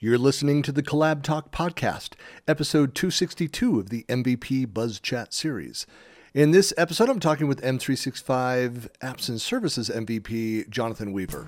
You're listening to the Collab Talk podcast, episode 262 of the MVP Buzz Chat series. In this episode, I'm talking with M365 Apps and Services MVP, Jonathan Weaver.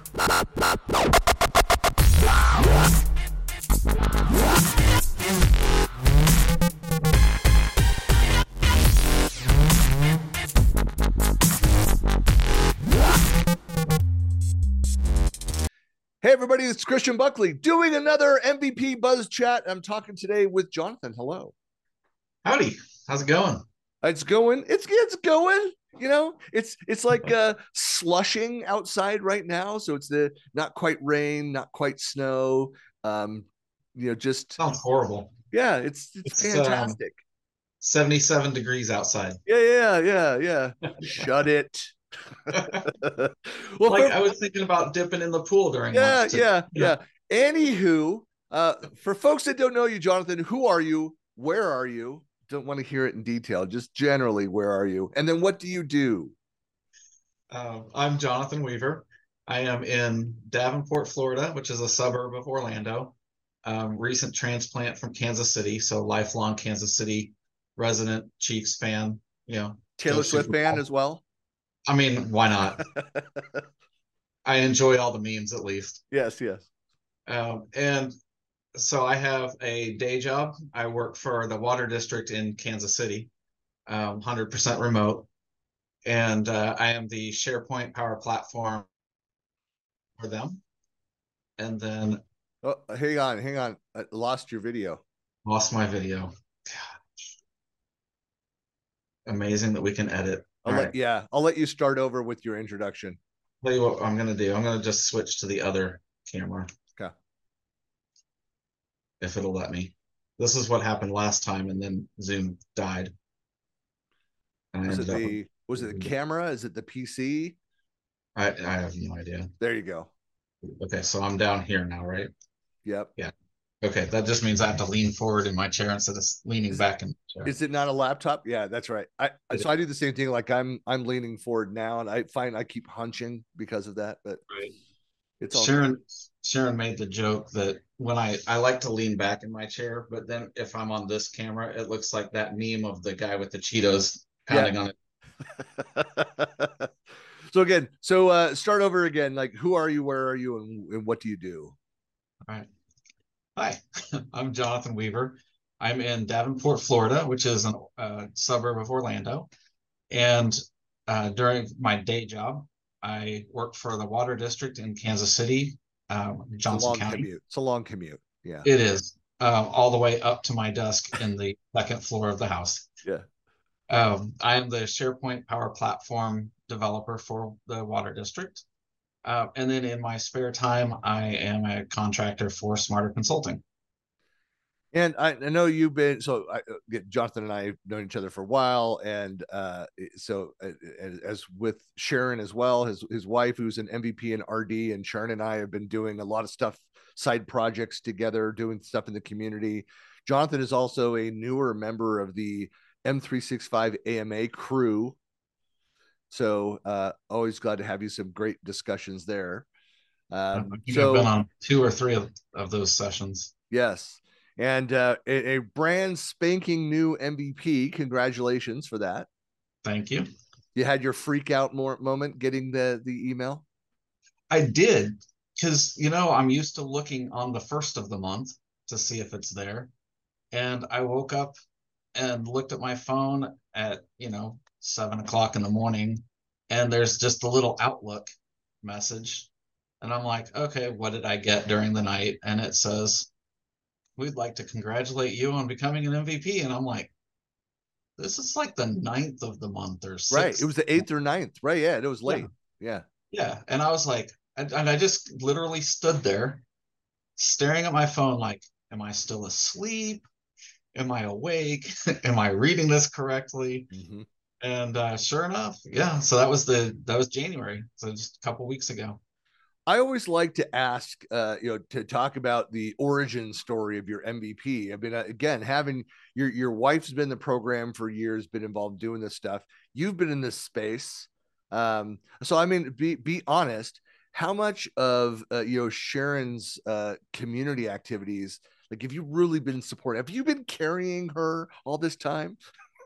Hey, everybody, it's Christian Buckley doing another MVP Buzz Chat. I'm talking today with Jonathan. Hello. Howdy. How's it going? It's going. It's going. You know, it's like slushing outside right now. So it's the not quite rain, not quite snow. Just sounds horrible. Yeah, it's fantastic. 77 degrees outside. Yeah. Shut it. Well, I was thinking about dipping in the pool during lunch. Yeah. Anywho, for folks that don't know you, Jonathan, who are you? Where are you? Don't want to hear it in detail. Just generally, where are you? And then what do you do? I'm Jonathan Weaver. I am in Davenport, Florida, which is a suburb of Orlando. Recent transplant from Kansas City, so lifelong Kansas City resident, Chiefs fan. Taylor Swift fan as well. I mean, why not? I enjoy all the memes, at least. Yes. And so I have a day job. I work for the water district in Kansas City, 100% remote. And I am the SharePoint Power Platform for them. And then... Oh, hang on. I lost your video. Lost my video. Gosh. Amazing that we can edit. I'll let you start over with your introduction. Tell you what I'm going to do. I'm going to just switch to the other camera. Okay. If it'll let me. This is what happened last time, and then Zoom died. Was it the camera? Is it the PC? I have no idea. There you go. Okay, so I'm down here now, right? Yep. Yeah. Okay, that just means I have to lean forward in my chair instead of leaning back in the chair. Is it not a laptop? Yeah, that's right. So I do the same thing. Like I'm leaning forward now, and I find I keep hunching because of that. But right. It's all Sharon made the joke that when I like to lean back in my chair, but then if I'm on this camera, it looks like that meme of the guy with the Cheetos pounding on it. So start over again. Like, who are you? Where are you? And what do you do? All right. Hi, I'm Jonathan Weaver. I'm in Davenport, Florida, which is a suburb of Orlando. And during my day job, I work for the water district in Kansas City, Johnson County. It's a long commute. Yeah, it is. All the way up to my desk in the second floor of the house. Yeah. I am the SharePoint Power Platform developer for the water district. And then in my spare time, I am a contractor for Smarter Consulting. And I know you've been, Jonathan and I have known each other for a while. And as with Sharon as well, his wife, who's an MVP and RD, and Sharon and I have been doing a lot of stuff, side projects together, doing stuff in the community. Jonathan is also a newer member of the M365 AMA crew. So always glad to have you. Some great discussions there. I've been on 2 or 3 of those sessions. Yes. And a brand spanking new MVP. Congratulations for that. Thank you. You had your freak out moment getting the email? I did, because, I'm used to looking on the first of the month to see if it's there. And I woke up and looked at my phone at, 7 o'clock in the morning, and there's just a little Outlook message. And I'm like, okay, what did I get during the night? And it says, we'd like to congratulate you on becoming an MVP. And I'm like, this is like the 9th of the month or 6th. Right. It was the 8th or 9th. Right. Yeah. It was late. Yeah. And I was like, and I just literally stood there staring at my phone like, am I still asleep? Am I awake? Am I reading this correctly? Mm-hmm. And sure enough, so that was January, so just a couple weeks ago. I always like to ask, to talk about the origin story of your MVP. I mean, again, having your wife's been in the program for years, been involved doing this stuff. You've been in this space. So, I mean, be honest. how much of Sharon's community activities, like, have you really been supporting? Have you been carrying her all this time?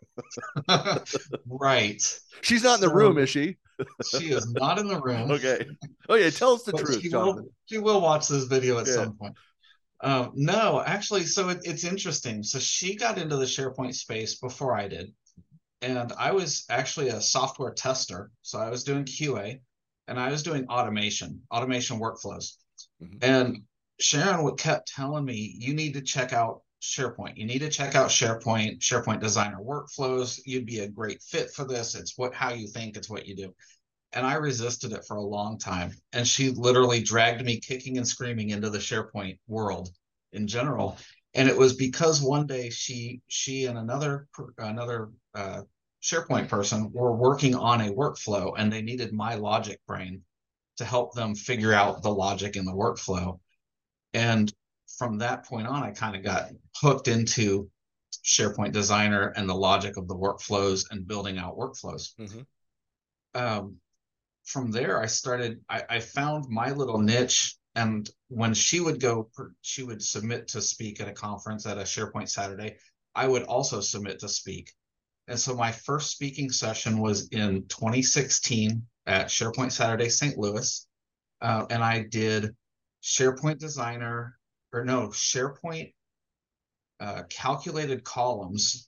Right. She's not in the room, So is she? she is not in the room, Okay. Oh yeah, tell us the but truth, Jonathan. she will watch this video at Yeah. some point. No, actually, so it's interesting. So she got into the SharePoint space before I did, and I was actually a software tester. So I was doing QA, and I was doing automation workflows. Mm-hmm. And Sharon kept telling me, you need to check out SharePoint. You need to check out SharePoint Designer workflows. You'd be a great fit for this. It's how you think, it's what you do. And I resisted it for a long time. And she literally dragged me kicking and screaming into the SharePoint world in general. And it was because one day she and another SharePoint person were working on a workflow, and they needed my logic brain to help them figure out the logic in the workflow. And from that point on, I kind of got hooked into SharePoint Designer and the logic of the workflows and building out workflows. Mm-hmm. From there, I found my little niche. And when she would submit to speak at a conference at a SharePoint Saturday, I would also submit to speak. And so my first speaking session was in 2016 at SharePoint Saturday St. Louis. And I did SharePoint Designer, or no, SharePoint calculated columns,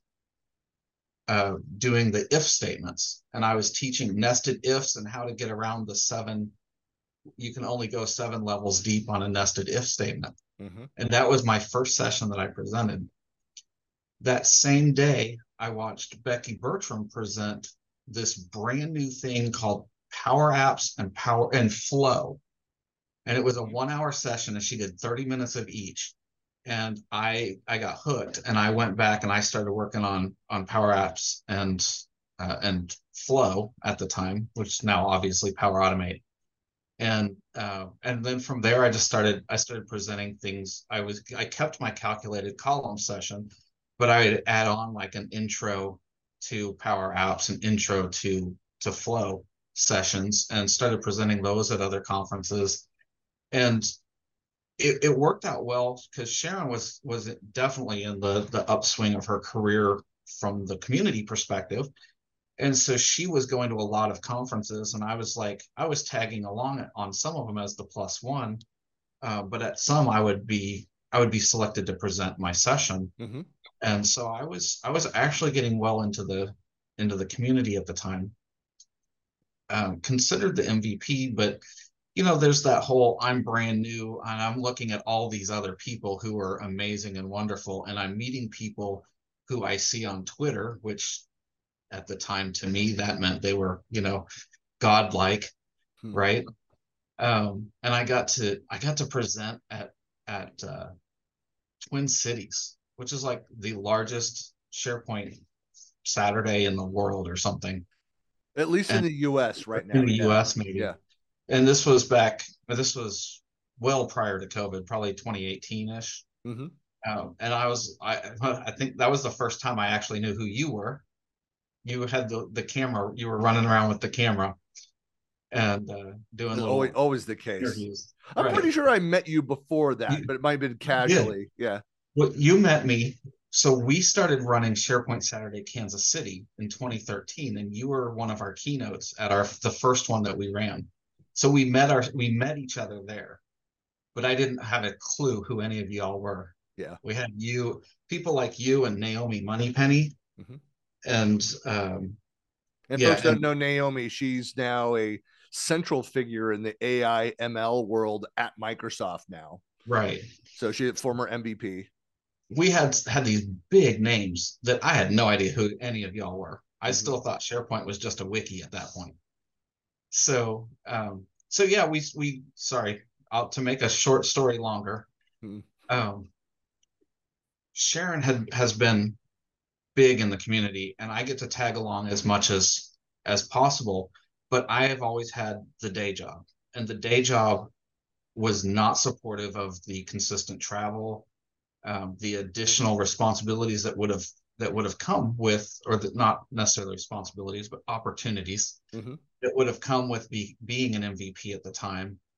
doing the if statements. And I was teaching nested ifs and how to get around the 7. You can only go 7 levels deep on a nested if statement. Mm-hmm. And that was my first session that I presented. That same day, I watched Becky Bertram present this brand new thing called Power Apps and Flow. And it was a 1-hour session, and she did 30 minutes of each. And I got hooked, and I went back and I started working on Power Apps and Flow at the time, which now obviously Power Automate. And then from there, I started presenting things. I kept my calculated column session, but I would add on like an intro to Power Apps, an intro to Flow sessions, and started presenting those at other conferences. And it worked out well because Sharon was definitely in the upswing of her career from the community perspective. And so she was going to a lot of conferences, and I was tagging along on some of them as the +1, but at some I would be selected to present my session. Mm-hmm. And so I was actually getting well into the community at the time. Considered the MVP, but there's that whole I'm brand new and I'm looking at all these other people who are amazing and wonderful, and I'm meeting people who I see on Twitter, which at the time to me that meant they were godlike, right? And I got to present at Twin Cities, which is like the largest SharePoint Saturday in the world or something, at least in the US right now. In the US, maybe. Yeah. And this was well prior to COVID, probably 2018-ish. Mm-hmm. And I think that was the first time I actually knew who you were. You had the camera, you were running around with the camera and doing always the case. Interviews. I'm pretty sure I met you before that, but it might have been casually. Yeah. Well, you met me. So we started running SharePoint Saturday Kansas City in 2013, and you were one of our keynotes at the first one that we ran. So we met each other there, but I didn't have a clue who any of y'all were. Yeah. We had people like you and Naomi Moneypenny. Mm-hmm. And folks don't know Naomi. She's now a central figure in the AI ML world at Microsoft now. Right. So she's a former MVP. We had these big names that I had no idea who any of y'all were. I still thought SharePoint was just a wiki at that point. So yeah, to make a short story longer, Sharon has been big in the community, and I get to tag along as much as possible, but I have always had the day job, and the day job was not supportive of the consistent travel, the additional responsibilities that would have come with, not necessarily responsibilities, but opportunities that would have come with being an MVP at the time.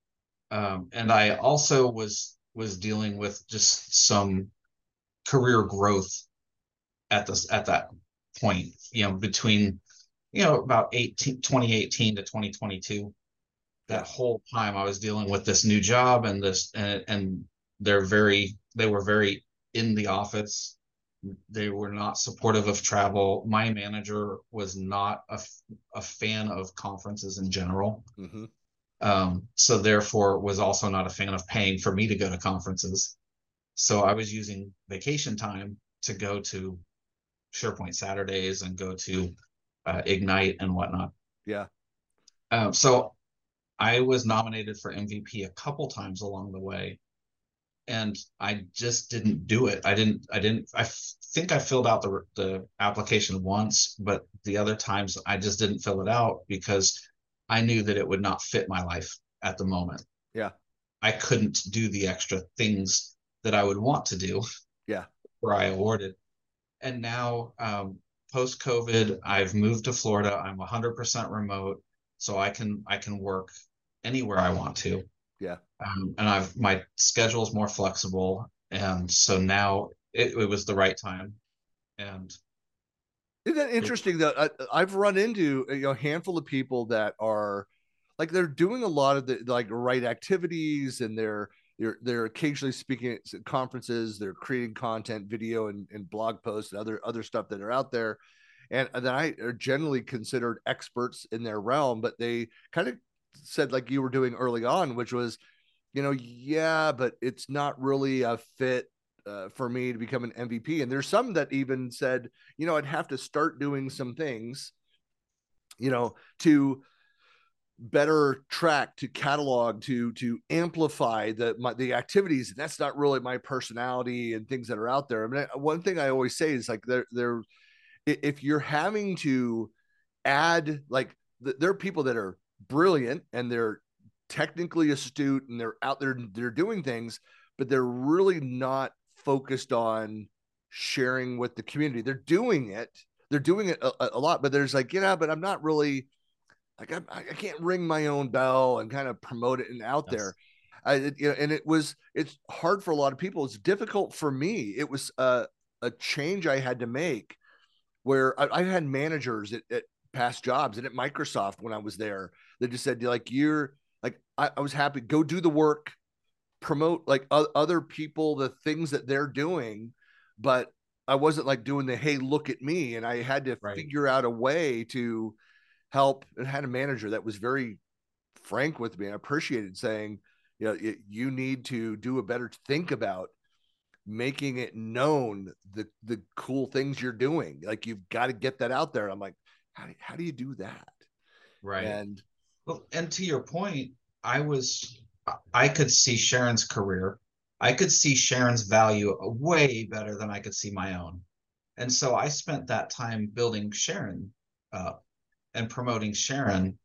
And I also was dealing with just some career growth at that point, between, about 2018 to 2022. Yeah. That whole time I was dealing with this new job, and this and they were very in the office. They were not supportive of travel. My manager was not a fan of conferences in general. Mm-hmm. So therefore was also not a fan of paying for me to go to conferences. So I was using vacation time to go to SharePoint Saturdays and go to Ignite and whatnot. Yeah. So I was nominated for MVP a couple times along the way, and I just didn't do it. I think I filled out the application once, but the other times I just didn't fill it out because I knew that it would not fit my life at the moment. Yeah. I couldn't do the extra things that I would want to do Yeah. where I awarded. And now, post COVID, I've moved to Florida. I'm 100% remote, so I can work anywhere I want to. Yeah. And my schedule is more flexible, and so now it was the right time. And Isn't that it, interesting though? I've run into a handful of people that are like they're doing a lot of the like right activities, and they're occasionally speaking at conferences. They're creating content, video, and blog posts and other stuff that are out there, and then I are generally considered experts in their realm. But they kind of said like you were doing early on, which was, yeah, but it's not really a fit for me to become an MVP. And there's some that even said, I'd have to start doing some things, to better track, to catalog, to amplify the activities. And that's not really my personality and things that are out there. I mean, one thing I always say is like there if you're having to add like there are people that are brilliant and they're technically astute and they're out there, they're doing things, but they're really not focused on sharing with the community. They're doing it a lot, but there's like, but I'm not really like, I can't ring my own bell and kind of promote it and out there. yes, And it's hard for a lot of people. It's difficult for me. It was a change I had to make where I had managers at past jobs and at Microsoft when I was there that just said, like, you're like, I was happy, go do the work, promote like other people, the things that they're doing. But I wasn't like doing the, hey, look at me. And I had to right, figure out a way to help, and had a manager that was very frank with me. I appreciated saying, you need to do a better think about making it known the cool things you're doing. Like you've got to get that out there. I'm like, how do you do that? right. And Well, and to your point, I was I could see Sharon's career. I could see Sharon's value way better than I could see my own. And so I spent that time building Sharon up and promoting Sharon,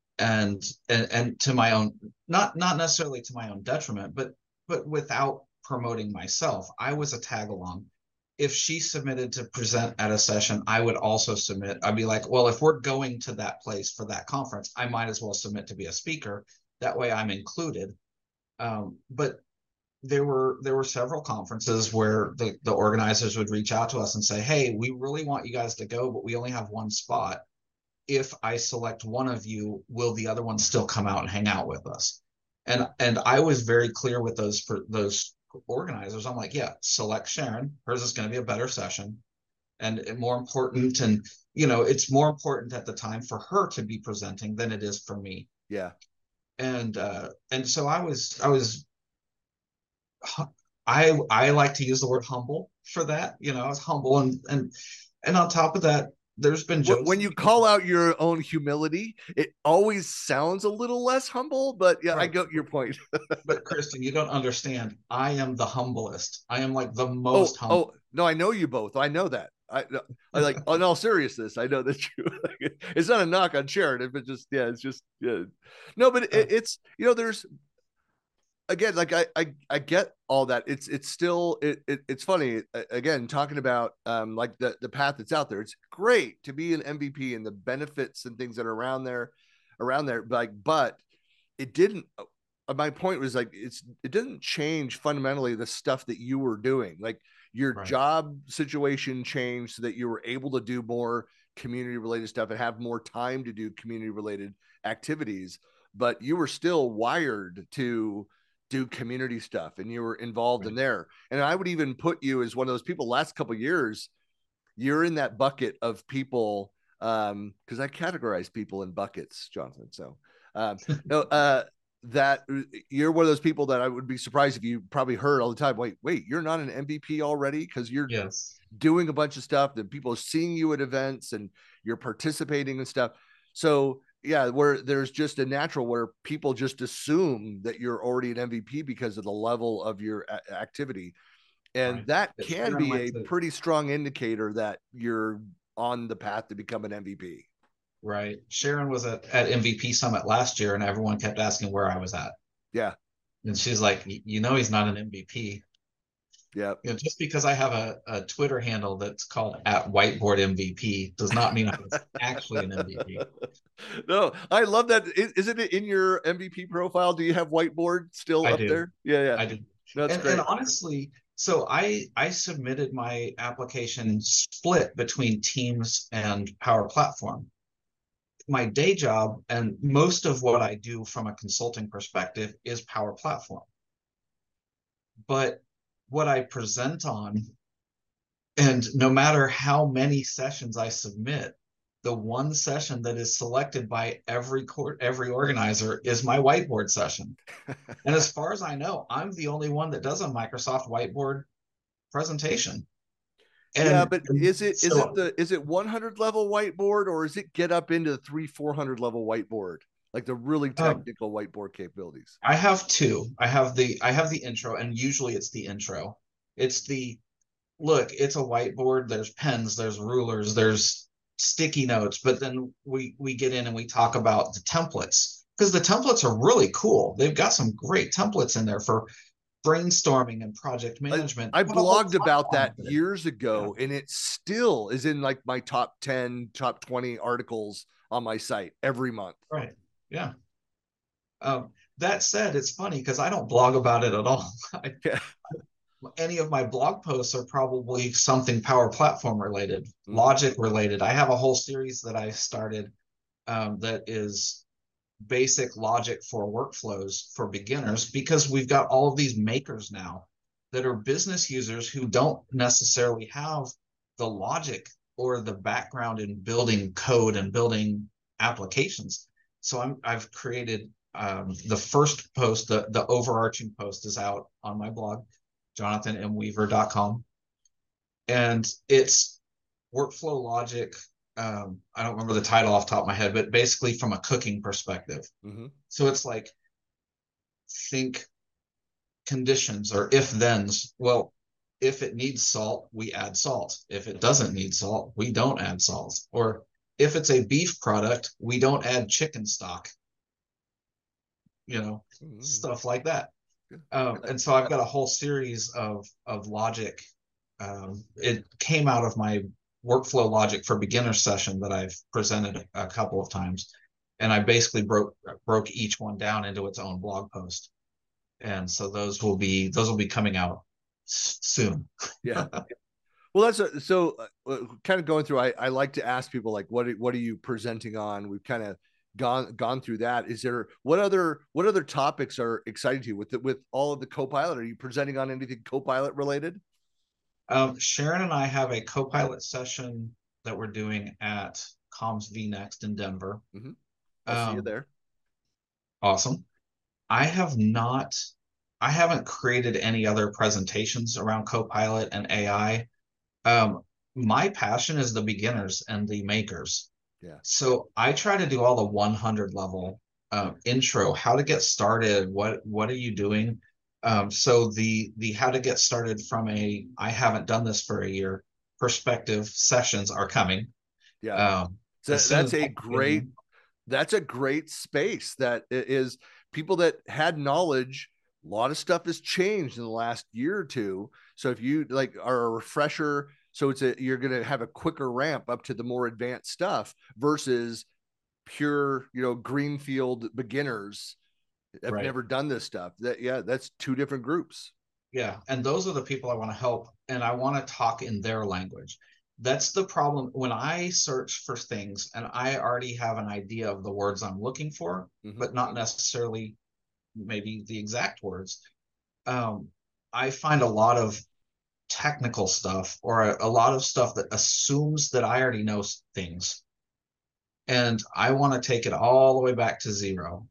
and to my own, not necessarily to my own detriment, but without promoting myself. I was a tag along. If she submitted to present at a session, I would also submit. I'd be like, well, if we're going to that place for that conference, I might as well submit to be a speaker. That way I'm included. But there were several conferences where the organizers would reach out to us and say, hey, we really want you guys to go, but we only have one spot. If I select one of you, will the other one still come out and hang out with us? And I was very clear with those organizers. I'm like, yeah, select Sharon. Hers is going to be a better session and more important. And it's more important at the time for her to be presenting than it is for me. yeah, And so I like to use the word humble for that. I was humble, and on top of that, there's been jokes when you call out your own humility, it always sounds a little less humble. But yeah, I right. get your point. But Kristen, you don't understand. I am the humblest. I am like the Oh, most humble. oh no, I know you both. I know that. I like, in all seriousness, I know that you. It's not a knock on Sharon, but just yeah, it's just yeah. No, but Uh, it's there's again, like I get all that. It's still it's funny again talking about like the path that's out there. It's great to be an MVP and the benefits and things that are around there, like, but it didn't. my point was like, it doesn't change fundamentally the stuff that you were doing. Like your Right. job situation changed so that you were able to do more community related stuff and have more time to do community related activities, but you were still wired to do community stuff and you were involved in Right. there. And I would even put you as one of those people last couple of years, you're in that bucket of people, because I categorize people in buckets, Jonathan. So no, that you're one of those people that I would be surprised if you probably heard all the time. Wait, you're not an MVP already, because you're Yes. doing a bunch of stuff that people are seeing you at events and you're participating and stuff. So yeah, where there's just a natural where people just assume that you're already an MVP because of the level of your activity. And Right. that It's can Sharon be went a to pretty strong indicator that you're on the path to become an MVP. right. Sharon was at MVP Summit last year, and everyone kept asking where I was at. Yeah. And she's like, you know, he's not an MVP. Yeah. You know, just because I have a Twitter handle that's called at Whiteboard MVP does not mean I'm actually an MVP. No, I love that. Isn't it in your MVP profile? Do you have whiteboard still I up do. there? Yeah, yeah. I do. That's And great. honestly, so I submitted my application split between Teams and Power Platform. My day job and most of what I do from a consulting perspective is Power Platform. But what I present on, and no matter how many sessions I submit, the one session that is selected by every organizer is my whiteboard session. And as far as I know, I'm the only one that does a Microsoft whiteboard presentation. Yeah, And but is it so the is it 100 level whiteboard, or is it get up into the 300-400 level whiteboard, like the really um, technical whiteboard capabilities? I have two. I have the intro, and usually it's the intro. It's the look, it's a whiteboard, there's pens, there's rulers, there's sticky notes, but then we get in and we talk about the templates because the templates are really cool. They've got some great templates in there for brainstorming and project I, management. I Put a whole blogged about platform that with it. years Yeah, ago, and it still is in like my top 10, top 20 articles on my site every month. right. Yeah. That said, it's funny because I don't blog about it at all. Yeah. Any of my blog posts are probably something Power Platform related, Mm-hmm. Logic related. I have a whole series that I started that is basic logic for workflows for beginners because we've got all of these makers now that are business users who don't necessarily have the logic or the background in building code and building applications. So I've created the first post, the overarching post is out on my blog, jonathanmweaver.com. And it's workflow logic. I don't remember the title off the top of my head, but basically from a cooking perspective. Mm-hmm. So it's like think conditions or if thens. Well, if it needs salt, we add salt. If it doesn't need salt, we don't add salt. Or if it's a beef product, we don't add chicken stock, you know, Mm-hmm. stuff like that. Good. And so I've got a whole series of logic. It came out of my workflow logic for beginner session that I've presented a couple of times, and I basically broke each one down into its own blog post. And so those will be coming out soon. Yeah. Well, so kind of going through. I like to ask people like, what are you presenting on? We've kind of gone through that. Is there what other topics are exciting to you with all of the Copilot? Are you presenting on anything Copilot related? Sharon and I have a co-pilot session that we're doing at Comms V Next in Denver. Mm-hmm. I'll see you Um, there. awesome. I have not, I haven't created any other presentations around Copilot and AI. My passion is the beginners and the makers. Yeah. So I try to do all the 100 level intro, how to get started, what are you doing? So the how to get started from a I haven't done this for a year perspective sessions are coming. Yeah. Um, So as soon that's as a I get great in, that's a great space that is people that had knowledge. A lot of stuff has changed in the last year or two. So if you like are a refresher, so you're going to have a quicker ramp up to the more advanced stuff versus pure, greenfield beginners. I've Right. never done this stuff. That's two different groups. Yeah. And those are the people I want to help, and I want to talk in their language. That's the problem when I search for things and I already have an idea of the words I'm looking for, Mm-hmm. but not necessarily maybe the exact words. Um, I find a lot of technical stuff, or a lot of stuff that assumes that I already know things. And I want to take it all the way back to zero.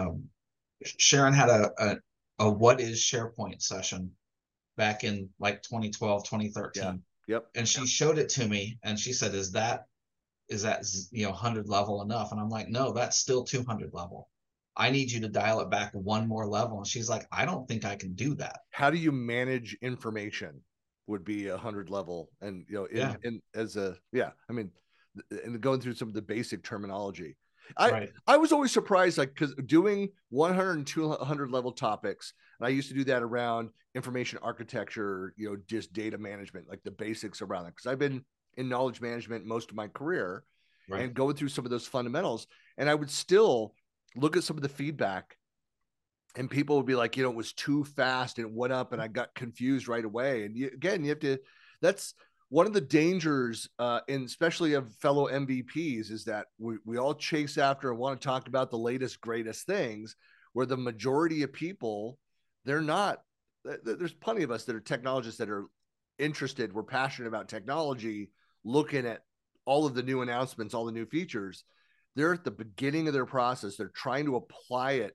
Sharon had a what is SharePoint session back in like 2012, Yeah. 2013. Yep. And she showed it to me and she said, is that 100 level enough? And I'm like, no, that's still 200 level. I need you to dial it back one more level. And she's like, I don't think I can do that. How do you manage information would be 100 level. And, Yeah. in as a, yeah, I mean, and going through some of the basic terminology. I, Right. I was always surprised, like, because doing 100 and 200 level topics, and I used to do that around information architecture, just data management, like the basics around it. Because I've been in knowledge management most of my career Right. and going through some of those fundamentals. And I would still look at some of the feedback, and people would be like, it was too fast and it went up and I got confused right away. And you have to, that's one of the dangers, and especially of fellow MVPs, is that we all chase after and want to talk about the latest, greatest things, where the majority of people, they're not. There's plenty of us that are technologists that are interested. We're passionate about technology, looking at all of the new announcements, all the new features. They're at the beginning of their process. They're trying to apply it,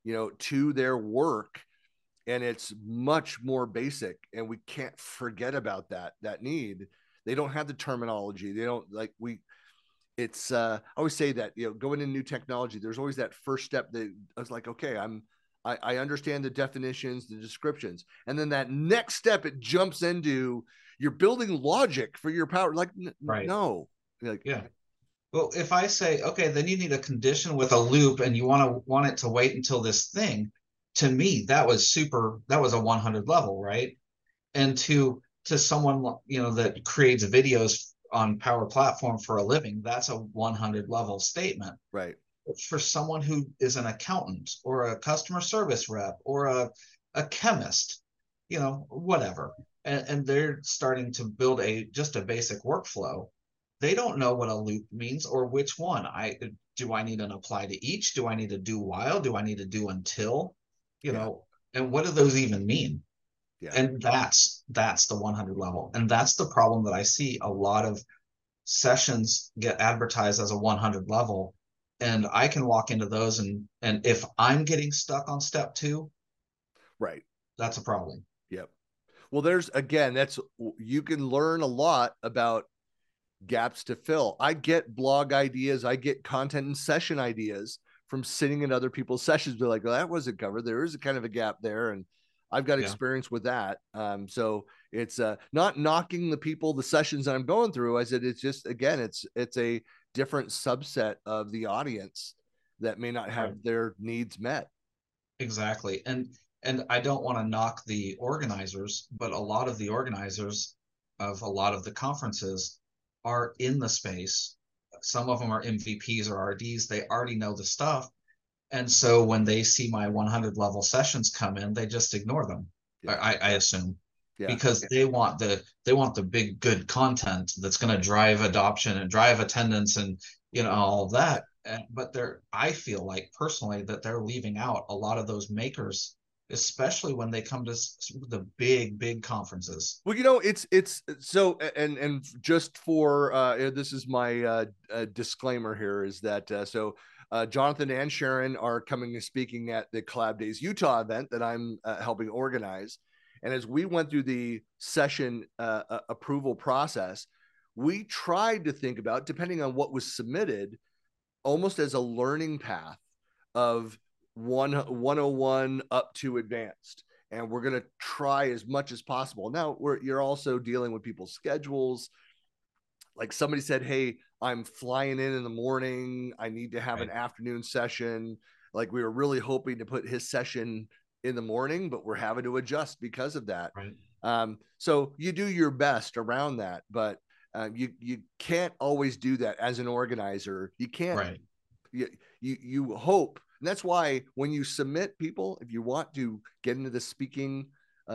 to their work, and it's much more basic, and we can't forget about that need. They don't have the terminology. They don't like we it's I always say that, going into new technology, there's always that first step that I was like, okay, I understand the definitions, the descriptions, and then that next step it jumps into, you're building logic for your power, like Right. no, like Yeah. Well, if I say, okay, then you need a condition with a loop and you want it to wait until this thing, to me, that was a 100 level, right? And to someone, that creates videos on Power Platform for a living, that's a 100 level statement. right. But for someone who is an accountant or a customer service rep or a chemist, whatever, and they're starting to build just a basic workflow, they don't know what a loop means or which one. I need an apply to each? Do I need to do while? Do I need to do until? Yeah. And what do those even mean? Yeah. And that's the 100 level. And that's the problem that I see. A lot of sessions get advertised as a 100 level, and I can walk into those, and if I'm getting stuck on step 2, Right. that's a problem. Yep. Well, there's again, that's, you can learn a lot about gaps to fill. I get blog ideas, I get content and session ideas from sitting in other people's sessions. Be like, well, that wasn't covered. There is a kind of a gap there, and I've got Yeah. experience with that. So it's not knocking the people, the sessions that I'm going through. I said it's just, again, it's a different subset of the audience that may not Right. have their needs met. Exactly. And I don't want to knock the organizers, but a lot of the organizers of a lot of the conferences are in the space. Some of them are MVPs or RDs. They already know the stuff. And so when they see my 100 level sessions come in, they just ignore them. Yeah. I assume, Yeah. because they want the big good content that's going to drive adoption and drive attendance and all of that. But I feel like personally that they're leaving out a lot of those makers, especially when they come to the big conferences. Well, it's so, and just for this is my disclaimer here, is that Jonathan and Sharon are coming and speaking at the Collab Days Utah event that I'm helping organize. And as we went through the session approval process, we tried to think about, depending on what was submitted, almost as a learning path of 101 up to advanced. And we're going to try as much as possible. Now, you're also dealing with people's schedules. Like somebody said, hey, I'm flying in the morning. I need to have an Right. afternoon session. Like we were really hoping to put his session in the morning, but we're having to adjust because of that. Right. So you do your best around that, but you can't always do that as an organizer. You can't. Right. You hope And that's why when you submit people, if you want to get into the speaking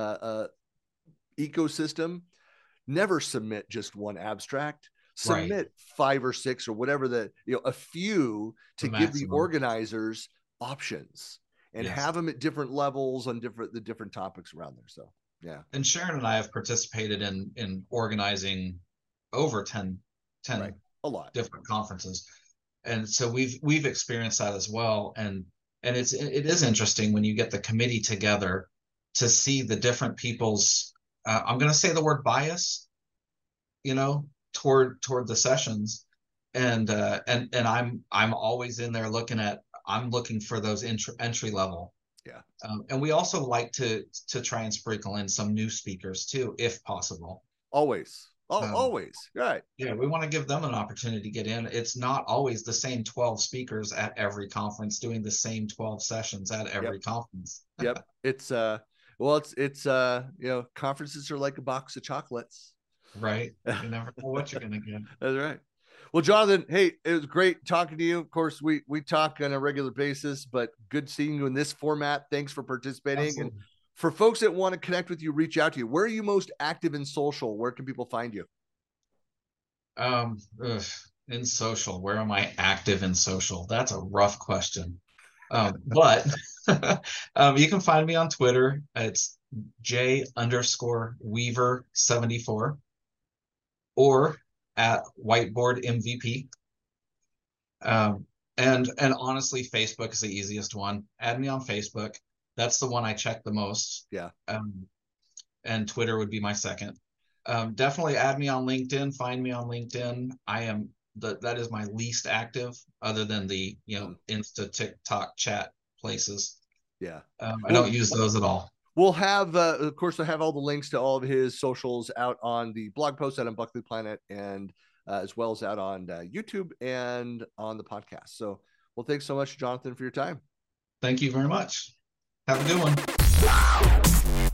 ecosystem, never submit just one abstract. Right. Submit 5 or 6 or whatever a few to give the organizers options and have them at different levels on the different topics around there. So yeah. And Sharon and I have participated in organizing over 10 right. A lot different conferences. And so we've experienced that as well. And it is interesting when you get the committee together to see the different people's I'm going to say the word bias, toward the sessions, and I'm always in there I'm looking for those entry level. Yeah. And we also like to try and sprinkle in some new speakers too, if possible. Always. Always. Right. Yeah, we want to give them an opportunity to get in. It's not always the same 12 speakers at every conference doing the same 12 sessions at every conference. Yep. It's conferences are like a box of chocolates. Right. You never know what you're gonna get. That's right. Well, Jonathan, hey, it was great talking to you. Of course, we talk on a regular basis, but good seeing you in this format. Thanks for participating. Absolutely. And for folks that want to connect with you, reach out to you. Where are you most active in social? Where can people find you? In social, where am I active in social? That's a rough question. But you can find me on Twitter. It's J_Weaver74 or at Whiteboard MVP. And honestly, Facebook is the easiest one. Add me on Facebook. That's the one I check the most. Yeah. And Twitter would be my second. Definitely add me on LinkedIn. Find me on LinkedIn. That is my least active, other than the Insta, TikTok, chat places. Yeah. I don't use those at all. We'll have, of course, I have all the links to all of his socials out on the blog post out on Buckley Planet, and as well as out on YouTube and on the podcast. So, well, thanks so much, Jonathan, for your time. Thank you very much. Have a good one.